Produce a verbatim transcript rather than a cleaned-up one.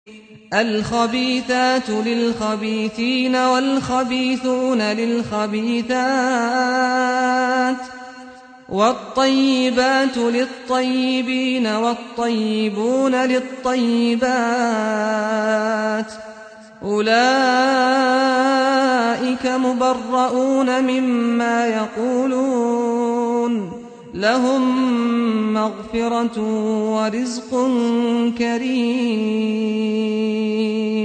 الخبيثات للخبيثين والخبيثون للخبيثات والطيبات للطيبين والطيبون للطيبات أولئك مبرؤون مما يقولون لهم مغفرة ورزق كريم.